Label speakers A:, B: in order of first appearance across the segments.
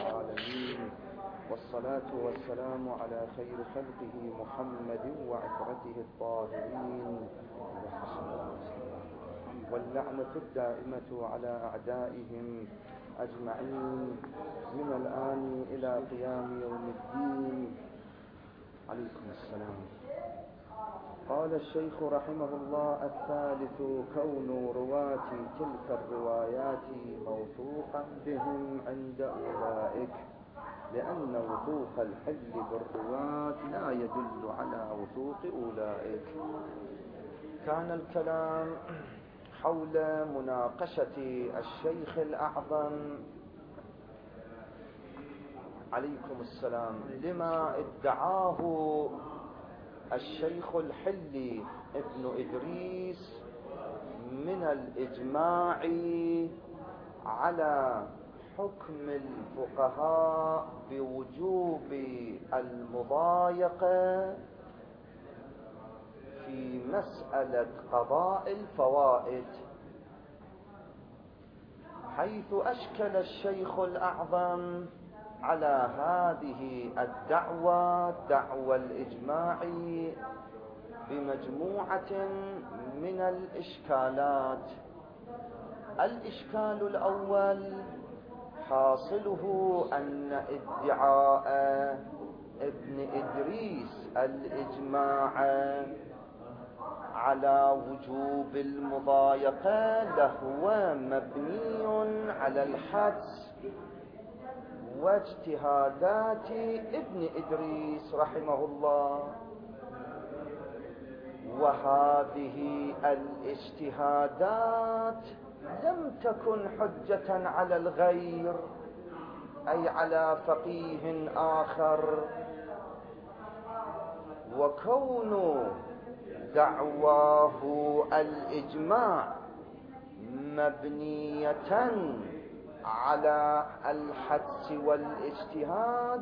A: العالمين، والصلاة والسلام على خير خلقه محمد وعترته الطاهرين، واللعنة الدائمة على أعدائهم أجمعين من الآن إلى قيام يوم الدين. عليكم السلام. قال الشيخ رحمه الله: الثالث كون رواة تلك الروايات موثوقا بهم عند أولئك، لأن وثوق الحل بالرواة لا يدل على وثوق أولئك. كان الكلام حول مناقشة الشيخ الأعظم عليكم السلام لما ادعاه الشيخ الحلي ابن إدريس من الإجماع على حكم الفقهاء بوجوب المضايقة في مسألة قضاء الفوائد، حيث أشكل الشيخ الأعظم على هذه الدعوة، دعوى الإجماع، بمجموعة من الإشكالات. الإشكال الأول حاصله أن ادعاء ابن إدريس الإجماع على وجوب المضايقة لهو مبني على الحدس واجتهادات ابن إدريس رحمه الله، وهذه الاجتهادات لم تكن حجة على الغير، أي على فقيه آخر، وكون دعواه الإجماع مبنية على الحدس والاجتهاد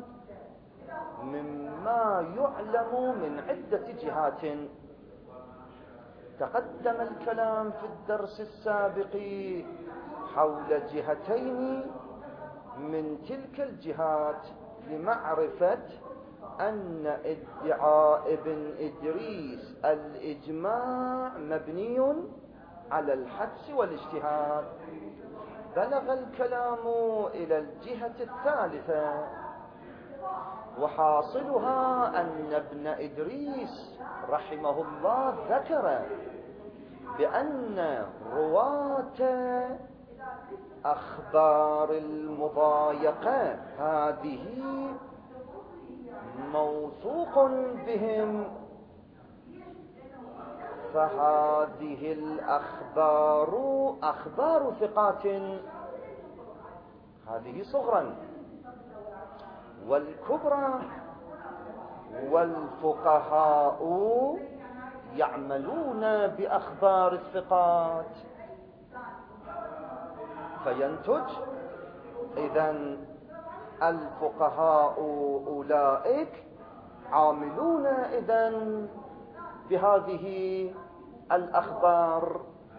A: مما يعلم من عدة جهات. تقدم الكلام في الدرس السابق حول جهتين من تلك الجهات لمعرفة أن ادعاء ابن إدريس الإجماع مبني على الحدس والاجتهاد. بلغ الكلام إلى الجهة الثالثة، وحاصلها أن ابن إدريس رحمه الله ذكر بأن رواة أخبار المضايقة هذه موثوق بهم، فهذه الأخبار أخبار ثقات، هذه صغرا، والكبرى والفقهاء يعملون بأخبار الثقات، فينتج إذن الفقهاء أولئك عاملون إذن بهذه الأخبار.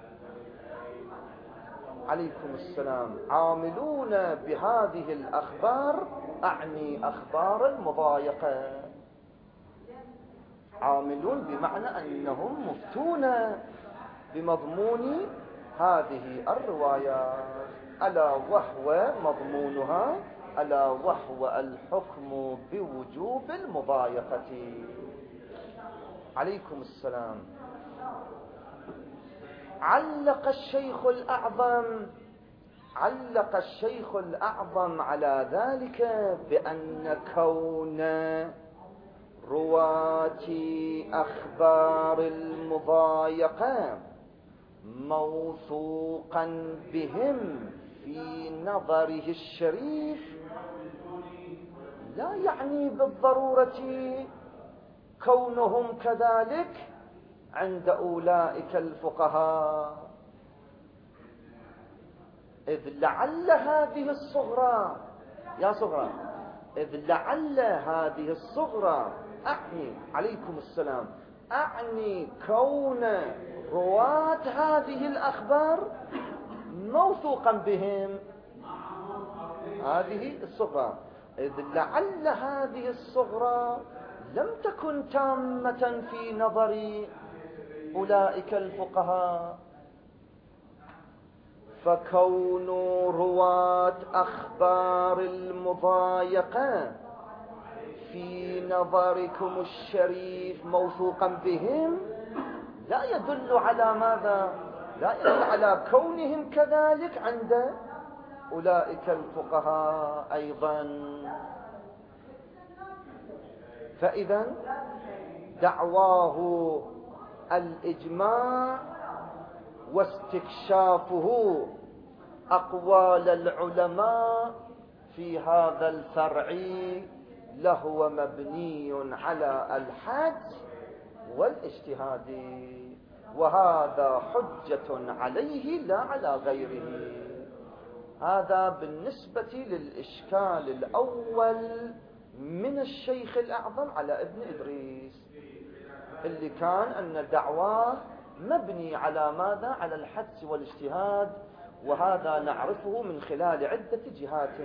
A: عليكم السلام. عاملون بهذه الأخبار، أعني أخبار المضايقة، عاملون بمعنى أنهم مفتون بمضمون هذه الروايات، ألا وهو مضمونها، ألا وهو الحكم بوجوب المضايقة. عليكم السلام. علق الشيخ الأعظم على ذلك بأن كون رواة أخبار المضايقة موثوقا بهم في نظره الشريف لا يعني بالضرورة كونهم كذلك عند أولئك الفقهاء، إذ لعل هذه الصغرى أعني عليكم السلام، أعني كون رواة هذه الأخبار موثوقا بهم، هذه الصغرى، إذ لعل هذه الصغرى لم تكن تامة في نظر أولئك الفقهاء. فكون رواة أخبار المضايقة في نظركم الشريف موثوقا بهم لا يدل على ماذا؟ لا يدل على كونهم كذلك عند أولئك الفقهاء أيضا. فإذا دعواه الإجماع واستكشافه أقوال العلماء في هذا الفرع لهو مبني على الحدس والاجتهاد، وهذا حجة عليه لا على غيره. هذا بالنسبة للإشكال الأول من الشيخ الأعظم على ابن إدريس، اللي كان أن دعواه مبني على ماذا؟ على الحدس والاجتهاد، وهذا نعرفه من خلال عدة جهات.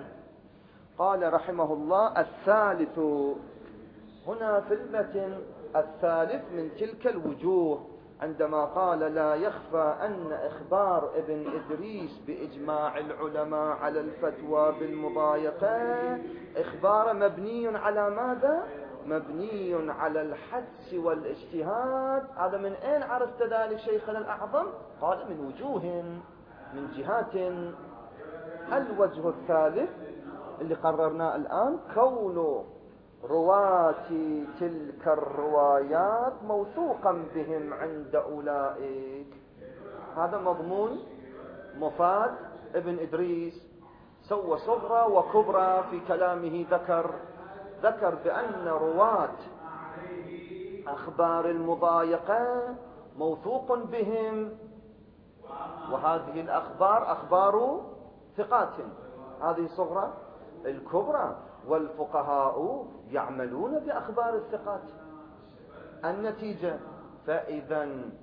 A: قال رحمه الله: الثالث، هنا في المتن الثالث من تلك الوجوه، عندما قال: لا يخفى أن إخبار ابن إدريس بإجماع العلماء على الفتوى بالمضايقة إخبار مبني على ماذا؟ مبني على الحدس والاجتهاد. هذا من أين عرفت ذلك شيخنا الأعظم؟ قال: من وجوه، من جهات. الوجه الثالث اللي قررناه الآن كون رواة تلك الروايات موثوقا بهم عند أولئك. هذا مضمون مفاد ابن إدريس، سوى صغرى وكبرى في كلامه. ذكر بأن رواة أخبار المضايقة موثوق بهم، وهذه الأخبار أخبار ثقات. هذه صغرى. الكبرى: والفقهاء يعملون بأخبار الثقات. النتيجة: فإذا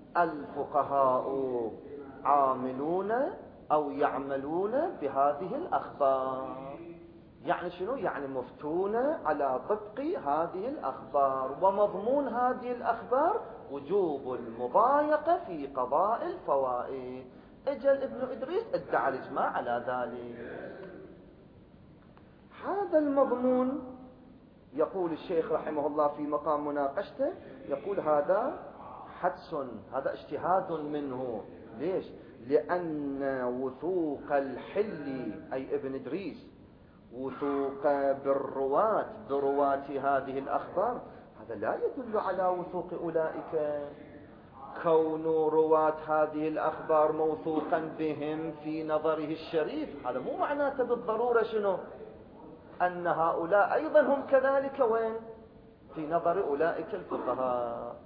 A: الفقهاء عاملون أو يعملون بهذه الأخبار. يعني شنو؟ يعني مفتون على طبق هذه الأخبار، ومضمون هذه الأخبار وجوب المضايقة في قضاء الفوائد. اجل ابن إدريس ادعى الإجماع على ذلك. هذا المضمون يقول الشيخ رحمه الله في مقام مناقشته، يقول: هذا حدس، هذا اجتهاد منه. ليش؟ لأن وثوق الحل أي ابن إدريس، وثوق برواة هذه الأخبار، هذا لا يدل على وثوق أولئك. كون رواة هذه الأخبار موثوقا بهم في نظره الشريف، هذا مو معناته بالضرورة شنو؟ أن هؤلاء أيضا هم كذلك وين؟ في نظر أولئك الفقهاء.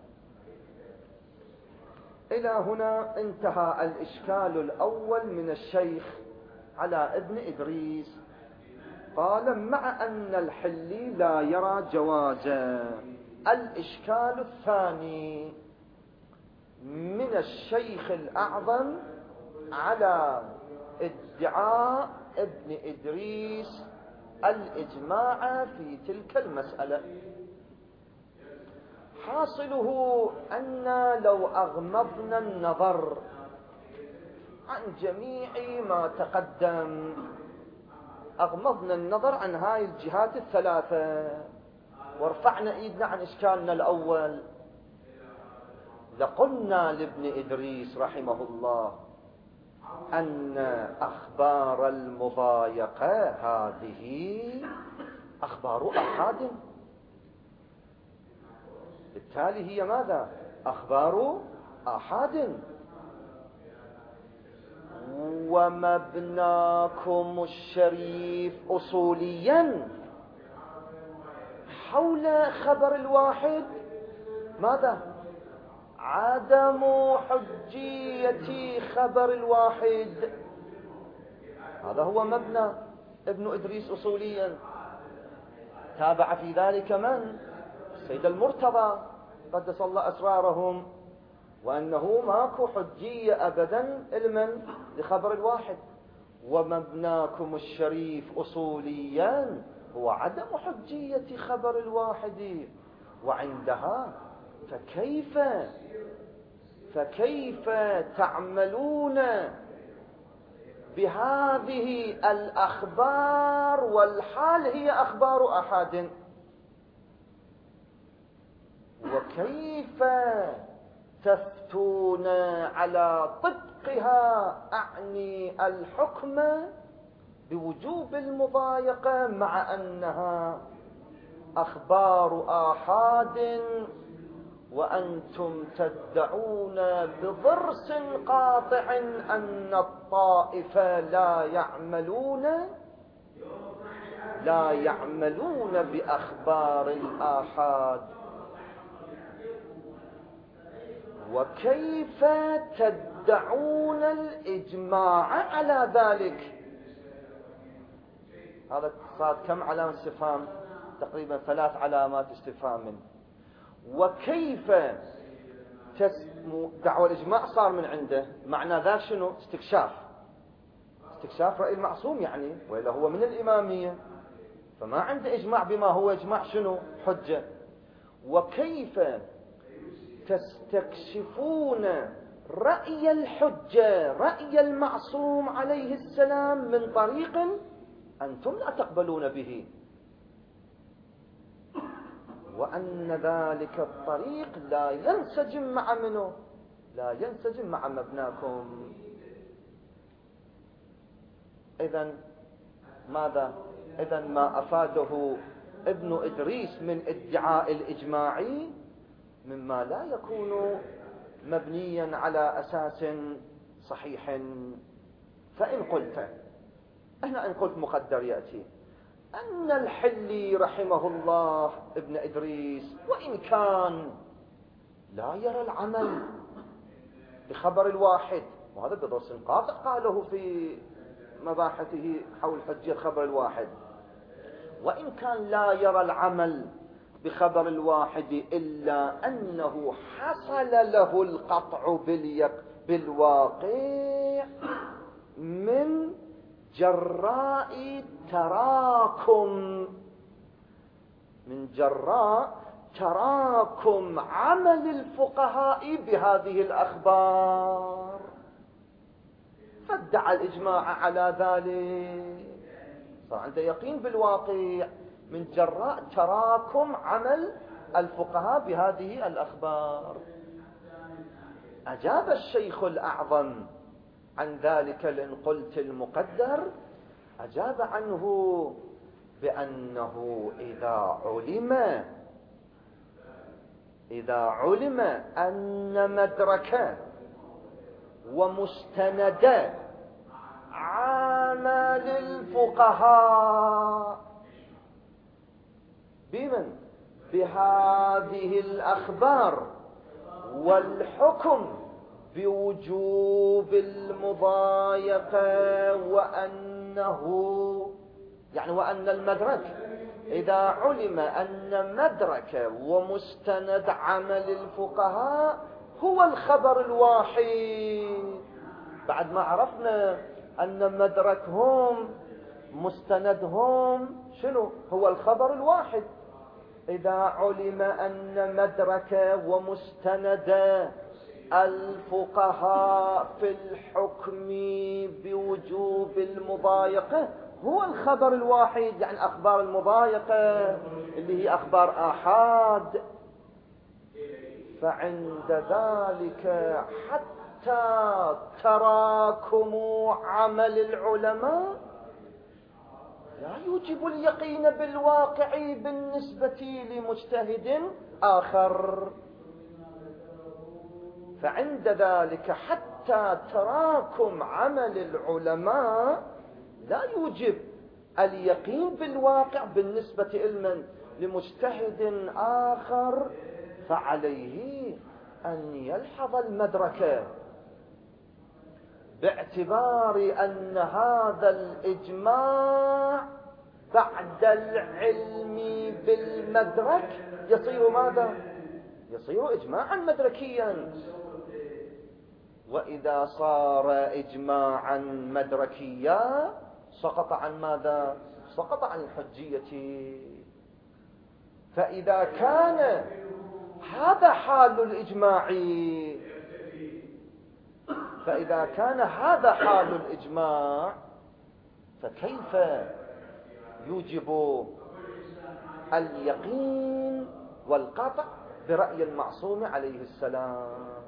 A: إلى هنا انتهى الإشكال الأول من الشيخ على ابن إدريس. قال: مع أن الحلي لا يرى جوازا. الإشكال الثاني من الشيخ الأعظم على ادعاء ابن إدريس الإجماع في تلك المسألة. حاصله أن لو أغمضنا النظر عن جميع ما تقدم، أغمضنا النظر عن هاي الجهات الثلاثة ورفعنا إيدنا عن إشكالنا الأول، لقلنا لابن إدريس رحمه الله أن أخبار المضايقة هذه أخبار أحاد، بالتالي هي ماذا؟ أخبار أحاد. ومبناكم الشريف أصوليا حول خبر الواحد ماذا؟ عدم حجية خبر الواحد. هذا هو مبنى ابن إدريس أصوليا. تابع في ذلك من؟ السيد المرتضى قدس الله أسرارهم، وأنه ماكو حجية أبدا لمن؟ لخبر الواحد. ومبناكم الشريف أصوليا هو عدم حجية خبر الواحد، وعندها فكيف تعملون بهذه الأخبار والحال هي أخبار أحد؟ وكيف تفتون على طبقها أعني الحكم بوجوب المضايقة مع أنها أخبار آحاد، وأنتم تدعون بضرس قاطع أن الطائفة لا يعملون بأخبار الآحاد؟ وكيف تدعون الإجماع على ذلك؟ هذا صار كم علامة استفهام؟ تقريبا 3 علامات استفهام. وكيف دعوى الإجماع صار من عنده، معنى ذا شنو؟ استكشاف رأي المعصوم يعني، وإلا هو من الإمامية، فما عنده إجماع بما هو إجماع شنو؟ حجة. وكيف تستكشفون رأي الحجة، رأي المعصوم عليه السلام، من طريق أنتم لا تقبلون به، وأن ذلك الطريق لا ينسجم مع منه؟ لا ينسجم مع مبناكم. إذن ماذا؟ إذن ما أفاده ابن إدريس من ادعاء الإجماعي مما لا يكون مبنيا على أساس صحيح. فإن قلت، إن قلت مقدر يأتي أن الحلي رحمه الله ابن إدريس وإن كان لا يرى العمل بخبر الواحد، وهذا بدرس قاطع قاله في مباحثه حول حجية خبر الواحد، وإن كان لا يرى العمل بخبر الواحد إلا أنه حصل له القطع بالواقع من جراء تراكم عمل الفقهاء بهذه الأخبار، فادعى الإجماع على ذلك، صار عنده يقين بالواقع من جراء تراكم عمل الفقهاء بهذه الأخبار. أجاب الشيخ الأعظم عن ذلك لأن قلت المقدر، أجاب عنه بأنه إذا علم أن مدرك ومستند عمل الفقهاء بهذه الأخبار والحكم بوجوب المضايقة، وأن المدرك، إذا علم أن مدرك ومستند عمل الفقهاء هو الخبر الواحد، بعد ما عرفنا أن مدركهم مستندهم شنو؟ هو الخبر الواحد. إذا علم أن مدرك ومستند الفقهاء في الحكم بوجوب المضايقة هو الخبر الواحد، يعني أخبار المضايقة اللي هي أخبار آحاد، فعند ذلك حتى تراكم عمل العلماء لا يوجب اليقين بالواقع بالنسبة لمجتهد آخر. فعند ذلك حتى تراكم عمل العلماء لا يوجب اليقين بالواقع بالنسبة لمجتهد آخر، فعليه أن يلحظ المدرك باعتبار أن هذا الإجماع بعد العلم بالمدرك يصير ماذا؟ يصير إجماعا مدركيا، وإذا صار إجماعا مدركيا سقط عن ماذا؟ سقط عن الحجية. فإذا كان هذا حال الإجماع، فإذا كان هذا حال الإجماع، فكيف يوجب اليقين والقطع برأي المعصوم عليه السلام؟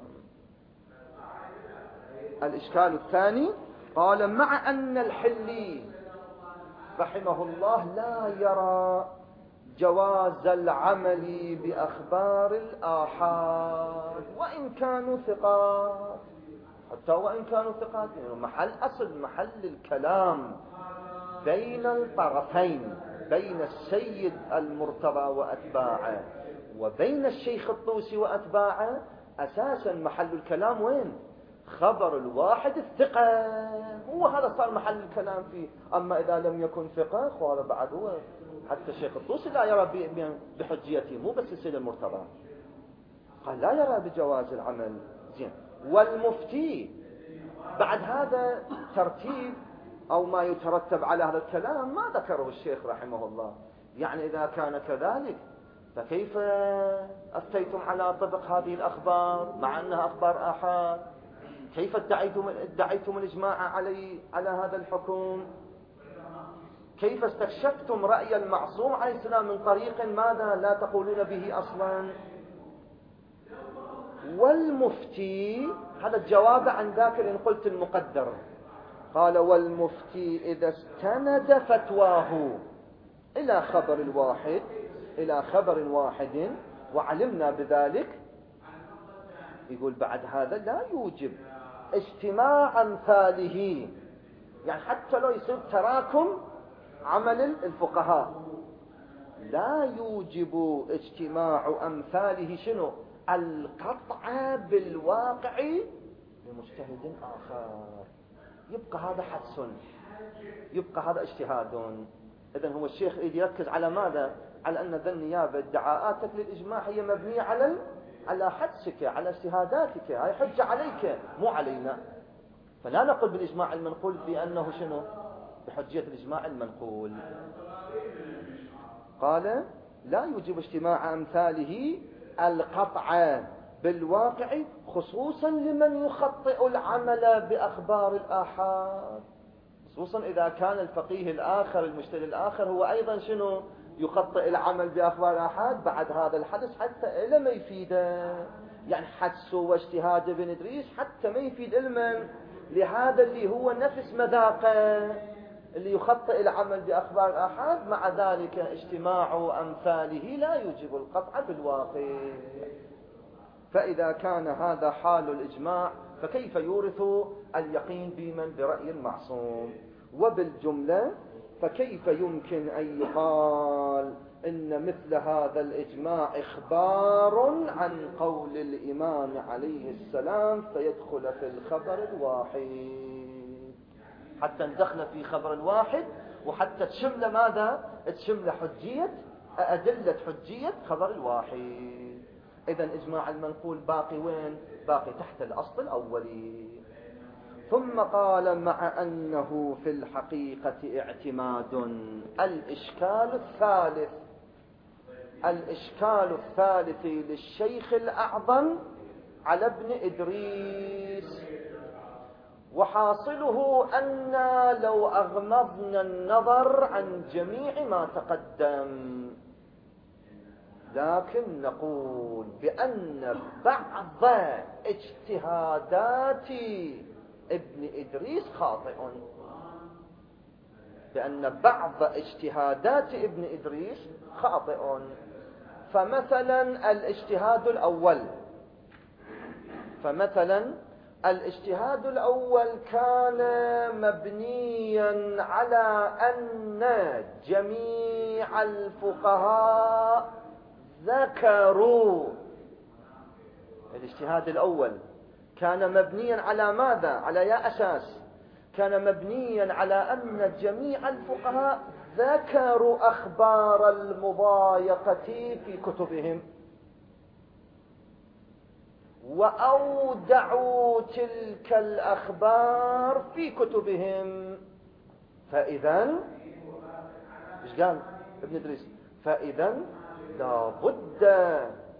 A: الإشكال الثاني، قال مع أن الحلي رحمه الله لا يرى جواز العمل بأخبار الآحاد وإن كانوا ثقات، حتى وإن كانوا ثقات، محل الكلام بين الطرفين، بين السيد المرتضى وأتباعه وبين الشيخ الطوسي وأتباعه، أساسا محل الكلام وين؟ خبر الواحد الثقة، هو هذا صار محل الكلام فيه. أما إذا لم يكن ثقة وهذا بعد هو حتى الشيخ الطوسي لا يرى بحجيته، مو بس السيد المرتضى، قال لا يرى بجواز العمل. زين، والمفتي بعد هذا ترتيب أو ما يترتب على هذا الكلام ما ذكره الشيخ رحمه الله. يعني إذا كان كذلك فكيف أفتيتم على طبق هذه الأخبار مع أنها أخبار آحاد؟ كيف ادعيتم الإجماع على هذا الحكم؟ كيف استكشفتم رأي المعصوم عليه السلام من طريق ماذا لا تقولون به أصلا؟ والمفتي، هذا الجواب عن ذاك إن قلت المقدر، قال والمفتي إذا استند فتواه إلى خبر واحد وعلمنا بذلك، يقول بعد هذا لا يوجب اجتماع أمثاله، يعني حتى لو يصير تراكم عمل الفقهاء لا يوجب اجتماع أمثاله شنو؟ القطع بالواقع لمجتهد آخر. يبقى هذا حدس، يبقى هذا اجتهاد. إذن هو الشيخ يركز على ماذا؟ على أن ذا النيابة ادعاءاتك للإجماع هي مبنية على حدسك، على اجتهاداتك، هاي حجة عليك مو علينا. فلا نقول بالإجماع المنقول بأنه شنو؟ بحجية الإجماع المنقول. قال لا يوجب اجتماع أمثاله القطع بالواقع، خصوصا لمن يخطئ العمل بأخبار الآحاد، خصوصا إذا كان الفقيه الآخر المجتهد الآخر هو أيضا شنو؟ يخطئ العمل بأخبار الآحاد. بعد هذا الحدث حتى إلا ما يفيده، يعني حدسه واجتهاد ابن إدريس حتى ما يفيد علما لهذا اللي هو نفس مذاقه اللي يخطئ العمل بأخبار الآحاد. مع ذلك اجتماع أمثاله لا يوجب القطع بالواقع. فإذا كان هذا حال الإجماع فكيف يورث اليقين بمن؟ برأي المعصوم. وبالجملة فكيف يمكن أن يقال إن مثل هذا الإجماع إخبار عن قول الإمام عليه السلام فيدخل في الخبر الواحد؟ حتى ندخل في خبر الواحد وحتى تشمل ماذا؟ تشمل أدلة حجية خبر الواحد. إذن إجماع المنقول باقي وين؟ باقي تحت الأصل الأولي. ثم قال مع أنه في الحقيقة اعتماد. الإشكال الثالث للشيخ الأعظم على ابن إدريس، وحاصله أن لو أغمضنا النظر عن جميع ما تقدم لكن نقول بأن بعض اجتهادات ابن إدريس خاطئ، بأن بعض اجتهادات ابن إدريس خاطئ. فمثلا الاجتهاد الأول كان مبنيا على أن جميع الفقهاء ذكروا. الاجتهاد الأول كان مبنيا على ماذا؟ على أي أساس؟ كان مبنيا على أن جميع الفقهاء ذكروا أخبار المضايقة في كتبهم. وأودعوا تلك الأخبار في كتبهم. فإذن إيش قال ابن إدريس؟ فإذن لا بد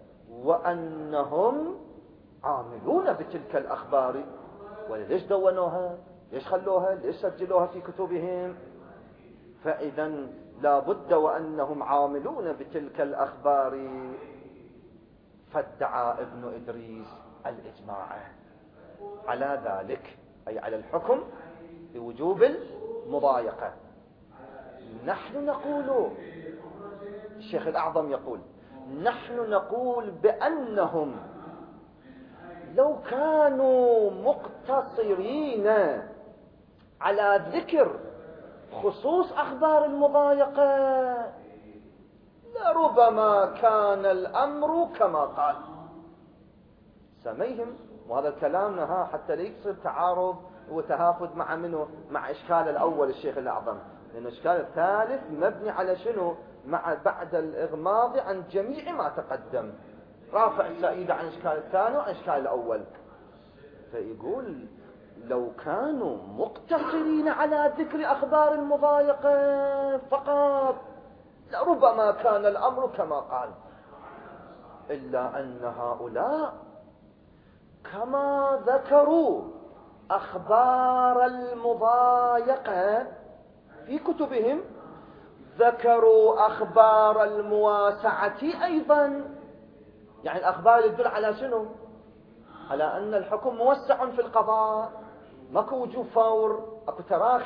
A: وأنهم عاملون بتلك الأخبار. وليش دونوها؟ ليش خلوها؟ ليش سجلوها في كتبهم؟ فإذن لا بد وأنهم عاملون بتلك الأخبار. فادعى ابن إدريس الإجماع على ذلك، أي على الحكم بوجوب المضايقة. نحن نقول، الشيخ الأعظم يقول، نحن نقول بأنهم لو كانوا مقتصرين على ذكر خصوص أخبار المضايقة لربما كان الأمر كما قال. سميهم، وهذا الكلام نها حتى لا يصير تعارض وتهافت مع منه، مع إشكال الأول الشيخ الأعظم، لأن الإشكال الثالث مبني على شنو؟ مع بعد الإغماض عن جميع ما تقدم، رافع سعيدة عن إشكال الثاني وعن إشكال الأول. فيقول لو كانوا مقتصرين على ذكر أخبار المضايقة فقط لربما كان الأمر كما قال، إلا أن هؤلاء كما ذكروا أخبار المضايقة في كتبهم ذكروا أخبار المواسعة أيضا. يعني الأخبار اللي تدل على شنو؟ على أن الحكم موسع في القضاء، ماكو وجوب فور، اكو تراخ.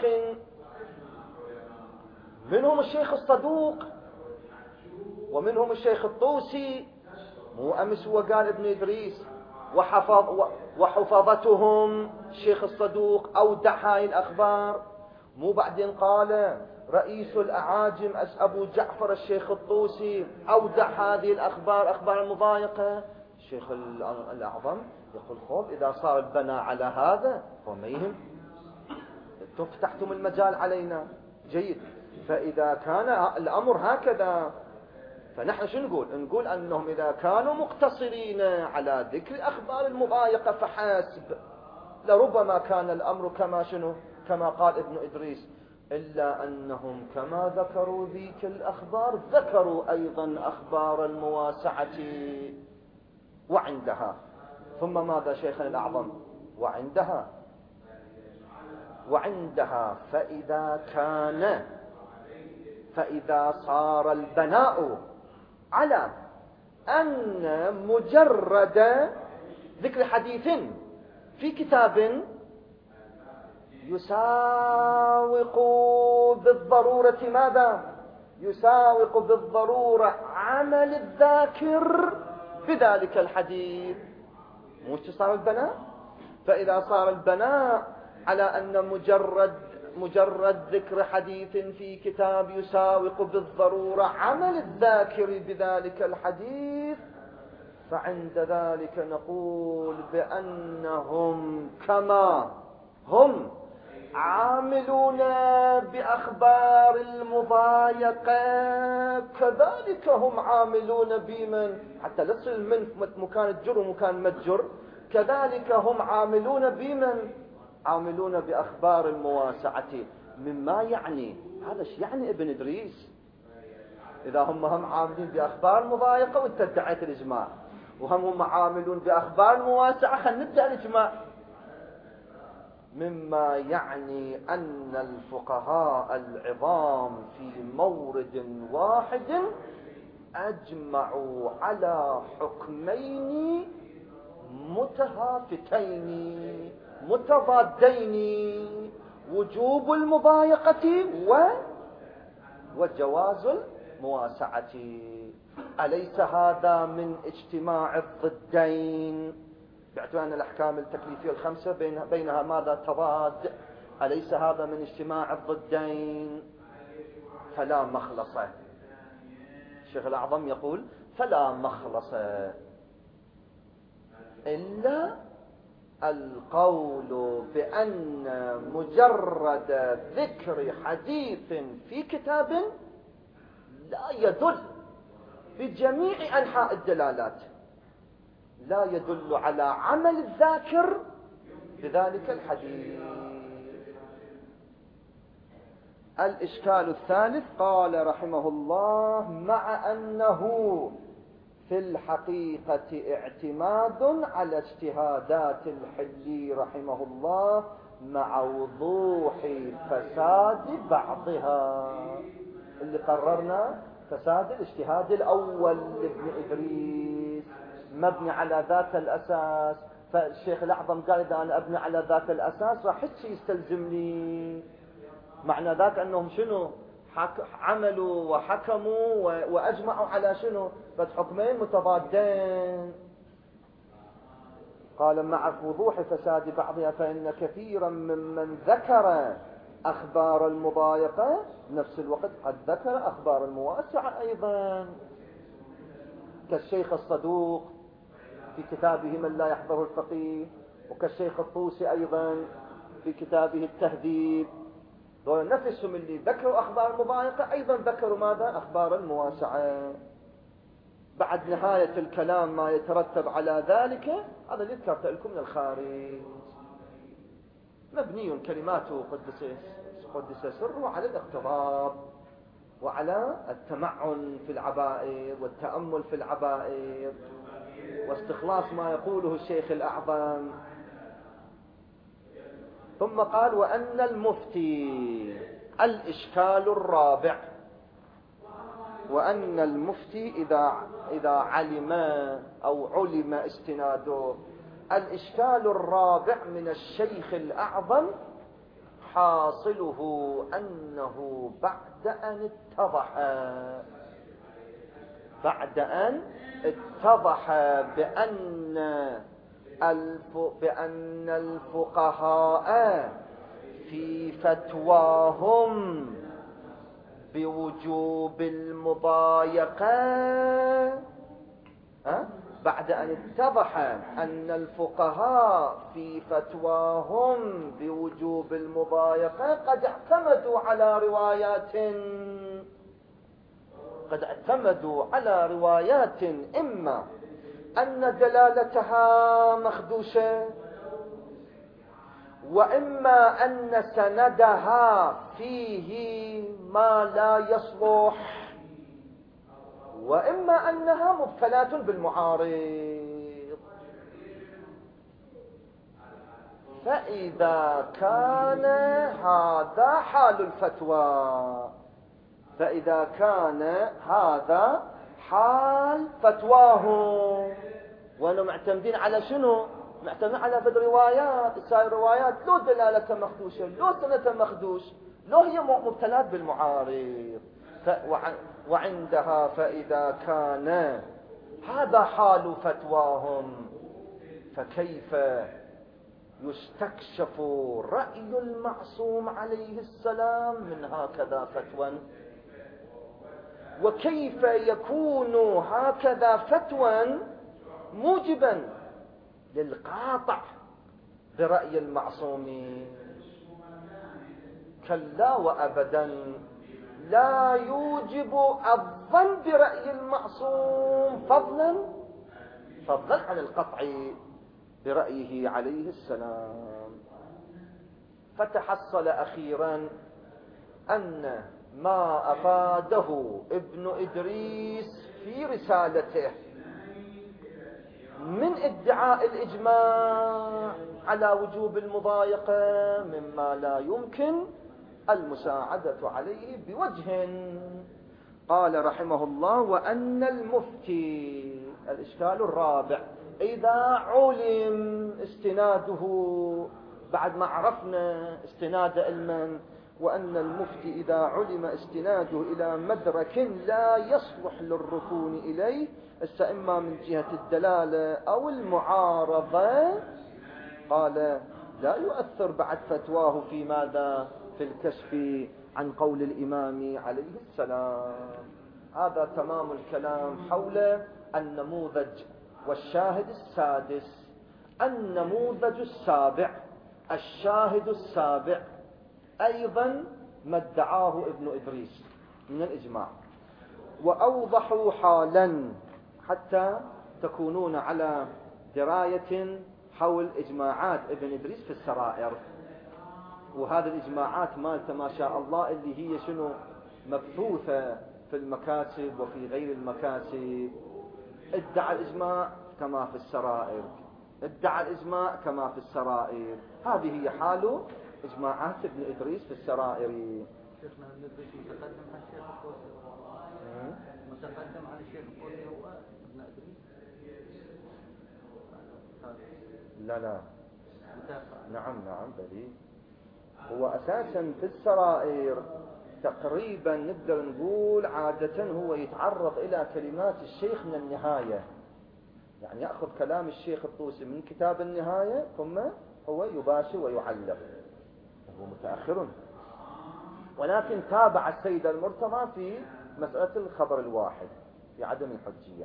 A: منهم الشيخ الصدوق ومنهم الشيخ الطوسي، مو أمس هو قال ابن إدريس وحفظتهم الشيخ الصدوق أودع هاي الأخبار، مو بعدين قال رئيس الأعاجم أبو جعفر الشيخ الطوسي أودع هذه الأخبار، أخبار المضايقة. الشيخ الأعظم يقول خوف إذا صار البناء على هذا فما يهم، فتحتم المجال علينا. جيد. فإذا كان الأمر هكذا فنحن شو نقول؟ نقول أنهم إذا كانوا مقتصرين على ذكر أخبار المضايقة فحسب لربما كان الأمر كما شنو؟ كما قال ابن إدريس، إلا أنهم كما ذكروا ذيك الأخبار ذكروا أيضا أخبار المواسعة وعندها. ثم ماذا شيخنا الأعظم؟ وعندها فإذا صار البناء على أن مجرد ذكر حديث في كتاب يساوق بالضرورة ماذا؟ يساوق بالضرورة عمل الذاكر بذلك الحديث. مش صار البناء؟ فإذا صار البناء على أن مجرد ذكر حديث في كتاب يساوق بالضرورة عمل الذاكر بذلك الحديث، فعند ذلك نقول بأنهم كما هم عاملون بأخبار المضايقة كذلك هم عاملون بمن حتى لصل من مكان الجر ومكان متجر، كذلك هم عاملون بمن عاملون بأخبار المواسعة. مما يعني هذا ايش يعني ابن إدريس؟ إذا هم عاملين بأخبار المضايقة وانت ادعيت الإجماع، وهم عاملون بأخبار المواسعة، خلينا نبدأ الإجماع. مما يعني أن الفقهاء العظام في مورد واحد أجمعوا على حكمين متهافتين متضادين: وجوب المضايقة وجواز المواسعة. أليس هذا من اجتماع الضدين؟ باعتبار أن الأحكام التكليفية الخمسة بينها ماذا؟ تضاد. أليس هذا من اجتماع الضدين؟ فلا مخلصة. الشيخ الأعظم يقول فلا مخلصة إلا القول بأن مجرد ذكر حديث في كتاب لا يدل بجميع أنحاء الدلالات لا يدل على عمل الذاكر بذلك الحديث. الإشكال الثالث قال رحمه الله: مع أنه في الحقيقة اعتماد على اجتهادات الحلي رحمه الله مع وضوح فساد بعضها. اللي قررنا فساد الاجتهاد الأول لابن إدريس مبني على ذاك الأساس، فالشيخ الأعظم قال إذا أنا أبني على ذاك الأساس راح يستلزمني. معنى ذاك أنهم شنو عملوا وحكموا وأجمعوا على شنو؟ بس حكمين متضادين. قال: مع وضوح فساد بعضها فإن كثيرا ممن ذكر أخبار المضايقة نفس الوقت قد ذكر أخبار المواسعة أيضا، كالشيخ الصدوق في كتابه من لا يحضره الفقيه، وكالشيخ الطوسي أيضا في كتابه التهذيب. دول نفسهم اللي ذكروا أخبار المضايقة أيضا ذكروا ماذا؟ أخبار المواسعة. بعد نهاية الكلام ما يترتب على ذلك هذا اللي ذكرت لكم من الخارج، مبني كلماته قدس سره على الاقتضاب وعلى التمعن في العبائر والتأمل في العبائر واستخلاص ما يقوله الشيخ الأعظم. ثم قال: وأن المفتي. الإشكال الرابع: وأن المفتي إذا علم أو علم استناده. الإشكال الرابع من الشيخ الأعظم حاصله أنه بعد أن اتضح بأن الفقهاء في فتواهم بوجوب المضايقة، بعد أن اتضح أن الفقهاء في فتواهم بوجوب المضايقة قد اعتمدوا على روايات إما أن دلالتها مخدوشة، وإما أن سندها فيه ما لا يصلح، وإما أنها مبتلاة بالمعارض. فإذا كان هذا حال فتواهم، وأنهم معتمدين على شنو؟ معتمدين على فد روايات، السائر روايات لو دلالة مخدوشة، لو سنة مخدوش، لو هي مبتلاة بالمعارض. وعندها فإذا كان هذا حال فتواهم فكيف يستكشف رأي المعصوم عليه السلام من هكذا فتوى؟ وكيف يكون هكذا فتوى موجبا للقاطع برأي المعصوم؟ كلا وأبدا، لا يوجب الظن برأي المعصوم فضلا عن القطع برأيه عليه السلام. فتحصل أخيرا أن ما أفاده ابن إدريس في رسالته من ادعاء الإجماع على وجوب المضايقة مما لا يمكن المساعدة عليه بوجه. قال رحمه الله: وأن المفتي. الإشكال الرابع: إذا علم استناده، بعد ما عرفنا استناد علما، وأن المفتي إذا علم استناده إلى مدرك لا يصلح للركون إليه، إما من جهة الدلالة أو المعارضة، قال لا يؤثر بعد فتواه في ماذا؟ في الكشف عن قول الإمام عليه السلام. هذا تمام الكلام حول النموذج والشاهد السادس. النموذج السابع، الشاهد السابع، أيضا ما ادعاه ابن إدريس من الإجماع، وأوضحوا حالا حتى تكونون على دراية حول إجماعات ابن إدريس في السرائر، وهذه الإجماعات مالته ما شاء الله اللي هي شنو مبثوثة في المكاتب وفي غير المكاتب. ادعى الإجماع كما في السرائر، ادعى الإجماع كما في السرائر. هذه هي حال إجماعات ابن إدريس في السرائر.
B: شيخنا ابن إدريس متقدم عن الشيخ الطوسي، متقدم عن الشيخ الطوسي هو ابن إدريس.
A: لا نعم بلي هو أساسا في السرائر تقريبا نقدر نقول عادة هو يتعرض إلى كلمات الشيخ من النهاية، يعني يأخذ كلام الشيخ الطوسي من كتاب النهاية ثم هو يباشر ويعلق، هو متأخر. ولكن تابع السيد المرتضى في مسألة الخبر الواحد في عدم الحجية.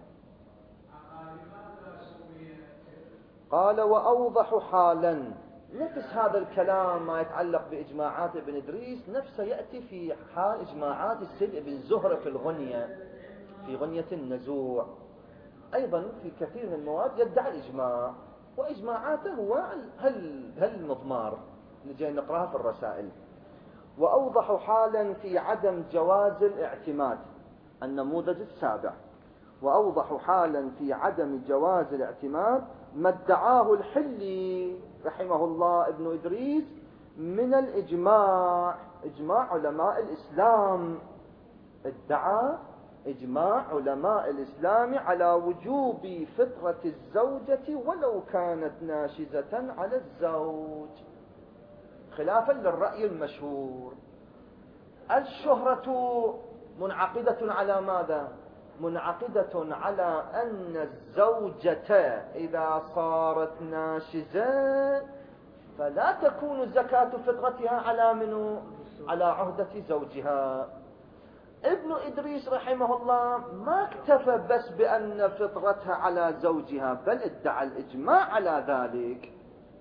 A: قال وأوضح حالا، نفس هذا الكلام ما يتعلق بإجماعات ابن إدريس نفسه يأتي في حال إجماعات السيد ابن زهرة في الغنية، في غنية النزوع أيضا في كثير من المواد يدعي الإجماع، وإجماعاته هو المضمار اللي جاي نقرأها في الرسائل. وأوضح حالا في عدم جواز الاعتماد، النموذج السابع. وأوضح حالا في عدم جواز الاعتماد ما ادعاه الحلي رحمه الله ابن إدريس من الإجماع، إجماع علماء الإسلام. ادعى إجماع علماء الإسلام على وجوب فطرة الزوجة ولو كانت ناشزة على الزوج، خلافا للرأي المشهور. الشهرة منعقدة على ماذا؟ منعقدة على أن الزوجة إذا صارت ناشزة فلا تكون زكاة فطرتها على منو؟ على عهدة زوجها. ابن إدريس رحمه الله ما اكتفى بس بأن فطرتها على زوجها، بل ادعى الإجماع على ذلك.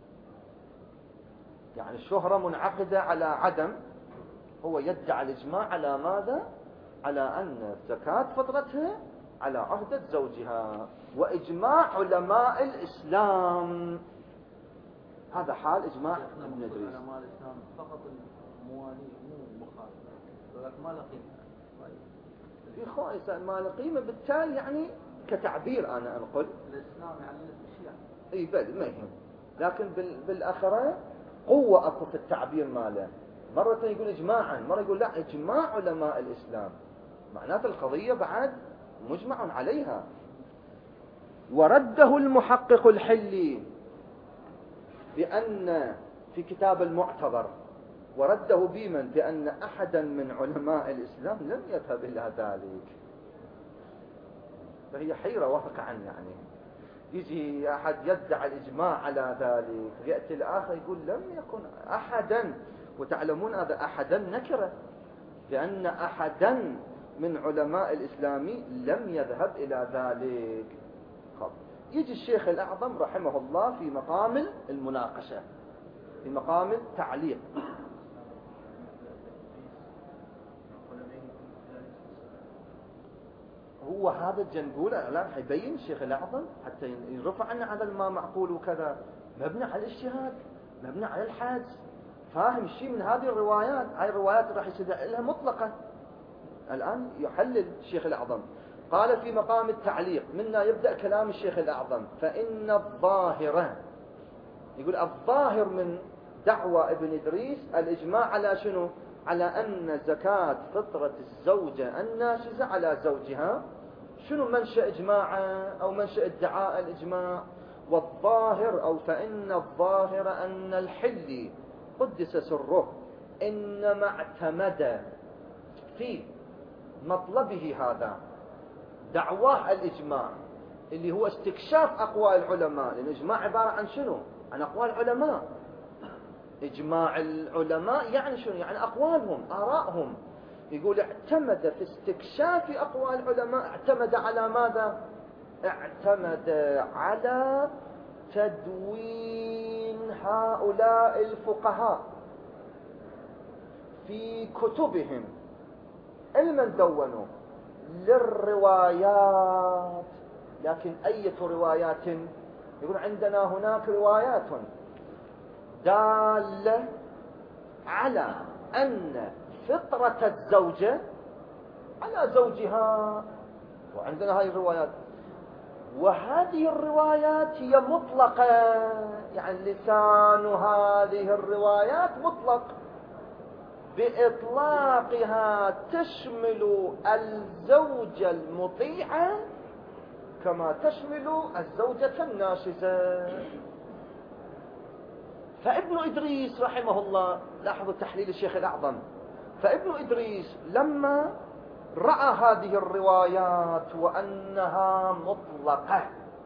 A: يعني الشهرة منعقدة على عدم، هو يدعى الإجماع على ماذا؟ على أن زكاة فطرتها على عهدة زوجها، وإجماع علماء الإسلام. هذا حال إجماع ابن إدريس.
B: علماء الإسلام فقط الموالي مو مخالف، ولكن ما لقيمة
A: في خائص ما لقيمة، بالتالي يعني كتعبير أنا أنقل
B: الإسلام يعني الشيعة.
A: اي بل ما يهم، لكن بالآخرة قوة أكو في التعبير ماله. مرة يقول إجماعا، مرة يقول لا إجماع علماء الإسلام، معناته القضية بعد مجمع عليها. ورده المحقق الحلي بأن في كتاب المعتبر، ورده بمن؟ بأن أحدا من علماء الإسلام لم يذهب إلى ذلك. فهي حيرة واقعا، يعني يجي أحد يدعي الإجماع على ذلك، يأتي الآخر يقول لم يكن أحدا، وتعلمون هذا أحدا نكرة، لأن أحدا من علماء الإسلام لم يذهب إلى ذلك. يجي الشيخ الأعظم رحمه الله في مقام المناقشة، في مقام التعليق. هو هذا الجنقول الآن حيبين الشيخ الأعظم حتى يرفع عنا هذا ما معقول وكذا، مبنى على الاجتهاد، مبنى على الحدس، فاهم شيء من هذه الروايات. هاي الروايات راح يستدعي لها مطلقة. الآن يحلل الشيخ الأعظم، قال في مقام التعليق منا يبدأ كلام الشيخ الأعظم: فإن الظاهرة، يقول الظاهر من دعوى ابن إدريس الإجماع على شنو؟ على أن زكاة فطرة الزوجة الناشزة على زوجها. شنو منشأ إجماعه أو منشأ ادعاء الإجماع؟ والظاهر أو فإن الظاهر أن الحلي قدس سره إنما اعتمد في مطلبه هذا دعواه الإجماع اللي هو استكشاف أقوال العلماء، لأن الإجماع عبارة عن شنو؟ عن أقوال العلماء. إجماع العلماء يعني شنو؟ يعني أقوالهم، آرائهم. يقول اعتمد في استكشاف أقوال العلماء، اعتمد على ماذا؟ اعتمد على تدوين هؤلاء الفقهاء في كتبهم علما دونوا للروايات، لكن أية روايات؟ يقول عندنا هناك روايات دالة على أن فطرة الزوجة على زوجها، وعندنا هاي الروايات، وهذه الروايات هي مطلقة، يعني لسان هذه الروايات مطلق، بإطلاقها تشمل الزوجة المطيعة كما تشمل الزوجة الناشزة. فابن إدريس رحمه الله، لاحظوا تحليل الشيخ الأعظم، فابن إدريس لما رأى هذه الروايات وأنها مطلقة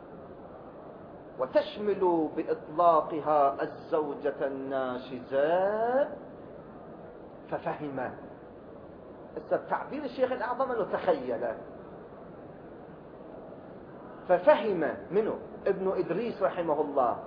A: وتشمل بإطلاقها الزوجة الناشزة ففهم. تعبير الشيخ الأعظم أنه تخيل، ففهم منه ابن إدريس رحمه الله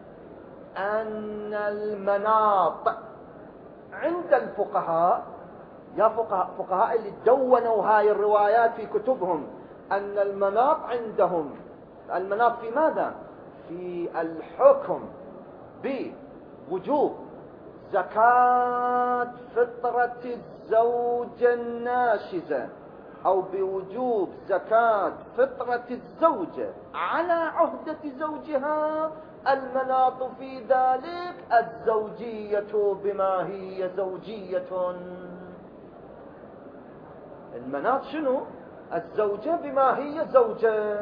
A: أن المناط عند الفقهاء، يا فقهاء اللي دونوا هاي الروايات في كتبهم، أن المناط عندهم، المناط في ماذا؟ في الحكم بوجوب زكاة فطرة الزوجة الناشزة أو بوجوب زكاة فطرة الزوجة على عهدة زوجها. المناط في ذلك الزوجية بما هي زوجية. المناط شنو؟ الزوجة بما هي زوجة.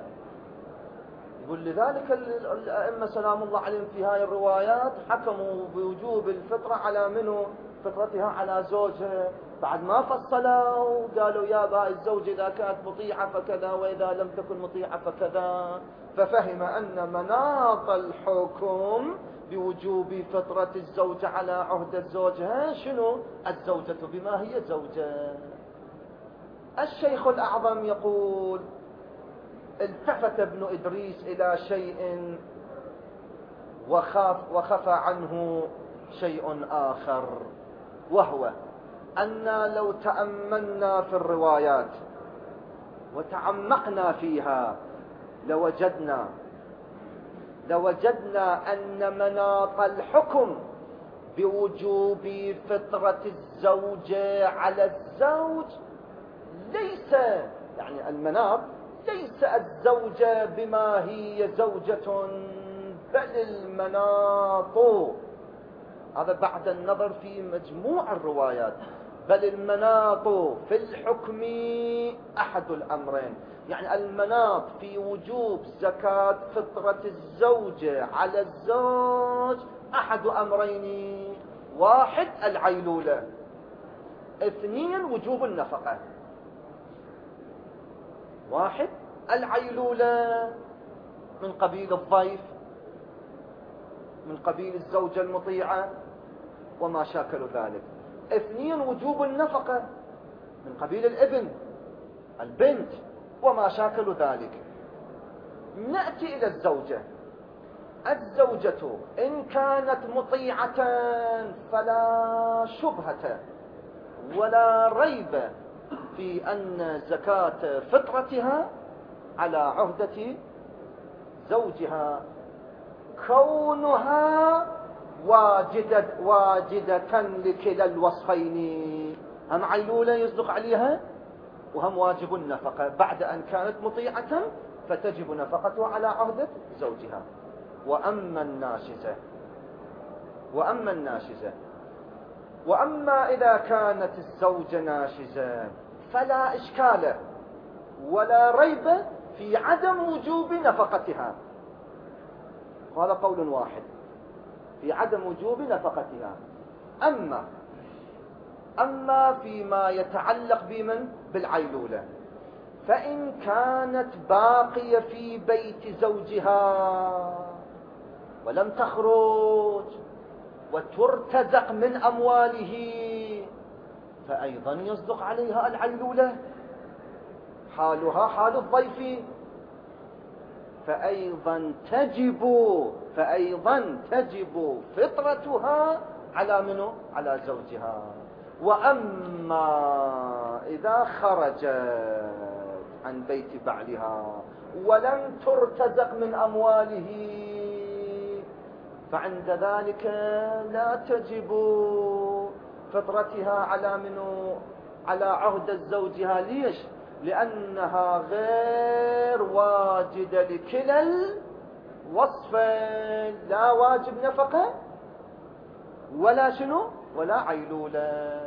A: يقول لذلك الأئمة سلام الله عليهم في هاي الروايات حكموا بوجوب الفطرة على منه؟ فطرتها على زوجها، بعد ما فصلوا قالوا يا باء الزوج إذا كانت مطيعة فكذا وإذا لم تكن مطيعة فكذا. ففهم أن مناط الحكم بوجوب فطرة الزوجة على عهدة زوجها شنو؟ الزوجة بما هي زوجة. الشيخ الأعظم يقول التفت ابن إدريس إلى شيء وخفى عنه شيء آخر، وهو أن لو تأملنا في الروايات وتعمقنا فيها لوجدنا أن مناط الحكم بوجوب فطرة الزوجة على الزوج ليس، يعني المناط ليس الزوجة بما هي زوجة، بل المناط، هذا بعد النظر في مجموع الروايات، بل المناط في الحكم أحد الأمرين. يعني المناط في وجوب زكاة فطرة الزوجة على الزوج أحد أمرين: واحد العيلولة، اثنين وجوب النفقة. واحد العيلولة من قبيل الضيف، من قبيل الزوجة المطيعة وما شاكل ذلك. اثنين وجوب النفقة من قبيل الابن، البنت وما شاكل ذلك. نأتي إلى الزوجة. الزوجة إن كانت مطيعة فلا شبهة ولا ريب في أن زكاة فطرتها على عهدة زوجها، كونها واجدة لكلا الوصفين، هم عيلولة يصدق عليها وهم واجب النفقة. بعد أن كانت مطيعة فتجب نفقتها على عهدة زوجها. وأما إذا كانت الزوجة ناشزة فلا إشكال ولا ريب في عدم وجوب نفقتها. وهذا قول واحد في عدم وجوب نفقتها. أما فيما يتعلق بمن؟ بالعيلولة، فإن كانت باقية في بيت زوجها ولم تخرج وترتزق من أمواله فأيضا يصدق عليها العيلولة، حالها حال الضيف، فأيضا تجب فطرتها على منه؟ على زوجها. وأما إذا خرجت عن بيت بعلها ولم ترتزق من أمواله، فعند ذلك لا تجب فطرتها على منه على عهد زوجها. ليش؟ لأنها غير واجدة لكلا الوصفين، لا واجب نفقة ولا شنو ولا عيلولة.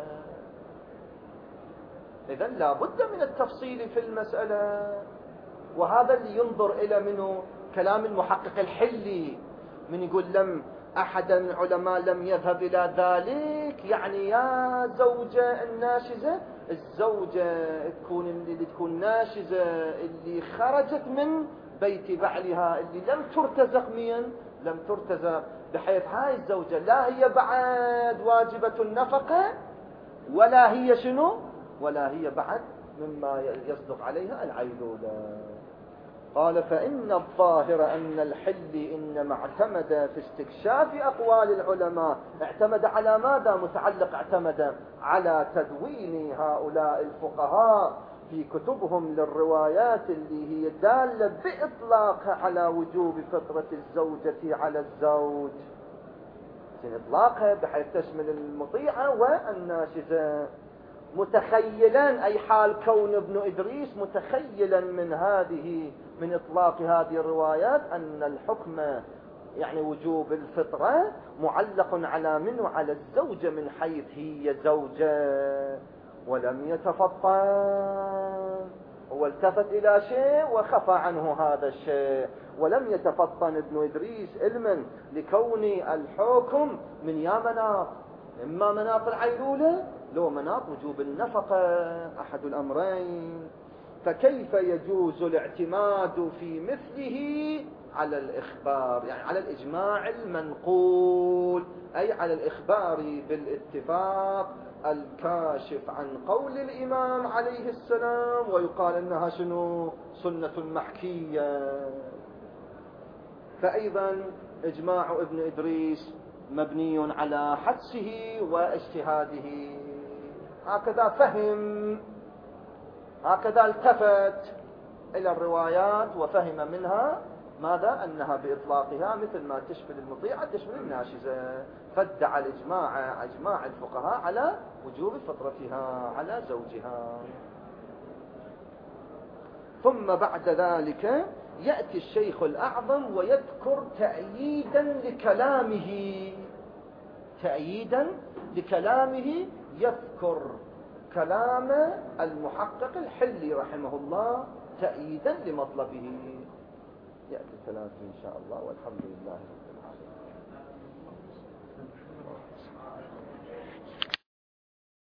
A: إذن لا بد من التفصيل في المسألة، وهذا اللي ينظر إلى منه كلام المحقق الحلي من يقول لم أحد من العلماء لم يذهب إلى ذلك، يعني يا زوجة الناشزة، الزوجة اللي تكون ناشزة اللي خرجت من بيت بعلها اللي لم ترتزق لم ترتزق، بحيث هاي الزوجة لا هي بعد واجبة النفقة ولا هي شنو ولا هي بعد مما يصدق عليها العيلولة. قال فإن الظاهر أن الحل إنما اعتمد في استكشاف أقوال العلماء. اعتمد على ماذا؟ متعلق اعتمد على تدوين هؤلاء الفقهاء في كتبهم للروايات اللي هي دالة بإطلاقها على وجوب فطرة الزوجة على الزوج، إطلاقها بحيث تشمل المطيعة والناشزة، متخيلا أي حال كون ابن إدريس متخيلا من إطلاق هذه الروايات أن الحكم يعني وجوب الفطرة معلق على منه على الزوجة من حيث هي زوجة، ولم يتفطن. هو التفت إلى شيء وخفى عنه هذا الشيء، ولم يتفطن ابن إدريس علما لكون الحكم من يا مناط، إما مناط العيلولة لو مناط وجوب النفقة، أحد الأمرين. فكيف يجوز الاعتماد في مثله على الإخبار، يعني على الإجماع المنقول، أي على الإخبار بالاتفاق الكاشف عن قول الإمام عليه السلام، ويقال أنها شنو سنة محكية. فأيضا إجماع ابن إدريس مبني على حدسه واجتهاده، هكذا فهم، هكذا التفت إلى الروايات وفهم منها ماذا؟ أنها بإطلاقها مثل ما تشمل المطيعة تشمل الناشزة، فادعى إجماع الفقهاء على وجوب فطرتها على زوجها. ثم بعد ذلك يأتي الشيخ الأعظم ويذكر تأييدا لكلامه، يذكر كلام المحقق الحلي رحمه الله تأييدا لمطلبه. يأتي الثلاث إن شاء الله، والحمد لله.